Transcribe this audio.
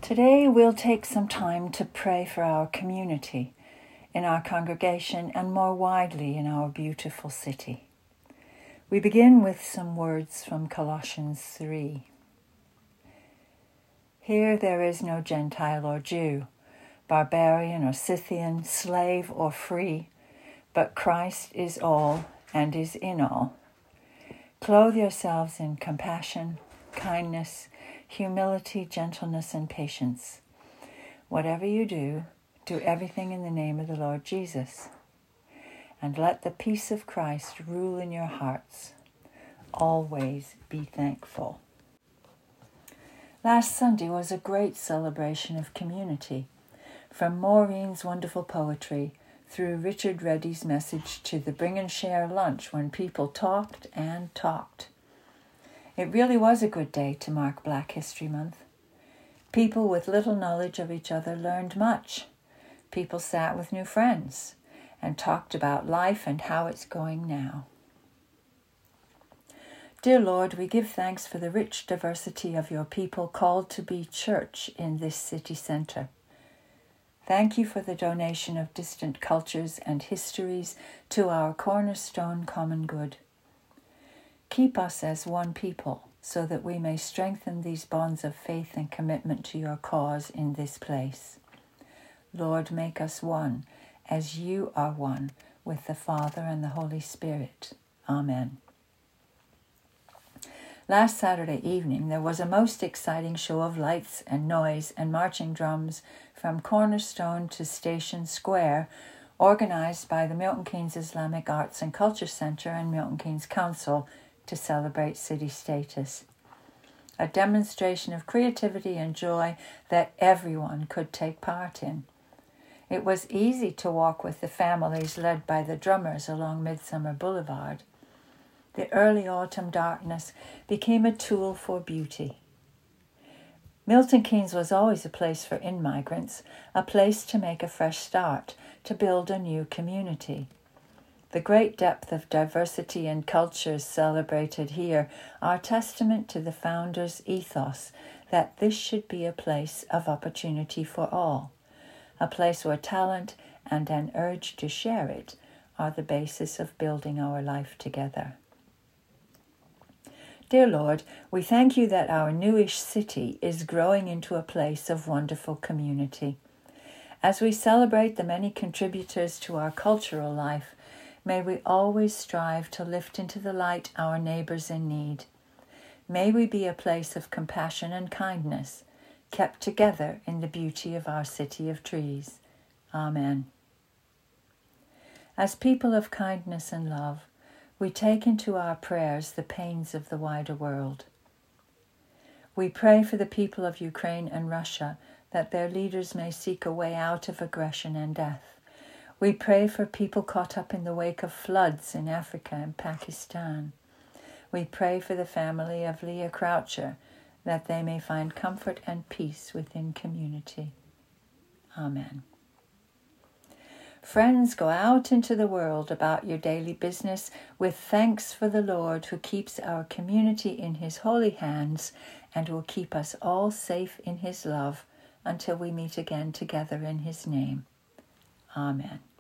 Today we'll take some time to pray for our community, in our congregation, and more widely in our beautiful city. We begin with some words from Colossians 3. Here there is no Gentile or Jew, barbarian or Scythian, slave or free, but Christ is all and is in all. Clothe yourselves in compassion, kindness, humility, gentleness, and patience. Whatever you do, do everything in the name of the Lord Jesus. And let the peace of Christ rule in your hearts. Always be thankful. Last Sunday was a great celebration of community. From Maureen's wonderful poetry through Richard Reddy's message to the Bring and Share lunch when people talked and talked. It really was a good day to mark Black History Month. People with little knowledge of each other learned much. People sat with new friends and talked about life and how it's going now. Dear Lord, we give thanks for the rich diversity of your people called to be church in this city centre. Thank you for the donation of distant cultures and histories to our cornerstone common good. Keep us as one people so that we may strengthen these bonds of faith and commitment to your cause in this place. Lord, make us one as you are one with the Father and the Holy Spirit. Amen. Last Saturday evening, there was a most exciting show of lights and noise and marching drums from Cornerstone to Station Square, organized by the Milton Keynes Islamic Arts and Culture Centre and Milton Keynes Council to celebrate city status. A demonstration of creativity and joy that everyone could take part in. It was easy to walk with the families led by the drummers along Midsummer Boulevard. The early autumn darkness became a tool for beauty. Milton Keynes was always a place for in-migrants, a place to make a fresh start, to build a new community. The great depth of diversity and cultures celebrated here are testament to the founder's ethos that this should be a place of opportunity for all, a place where talent and an urge to share it are the basis of building our life together. Dear Lord, we thank you that our newish city is growing into a place of wonderful community. As we celebrate the many contributors to our cultural life, may we always strive to lift into the light our neighbours in need. May we be a place of compassion and kindness, kept together in the beauty of our city of trees. Amen. As people of kindness and love, we take into our prayers the pains of the wider world. We pray for the people of Ukraine and Russia, that their leaders may seek a way out of aggression and death. We pray for people caught up in the wake of floods in Africa and Pakistan. We pray for the family of Leah Croucher, that they may find comfort and peace within community. Amen. Friends, go out into the world about your daily business with thanks for the Lord who keeps our community in his holy hands and will keep us all safe in his love until we meet again together in his name. Amen.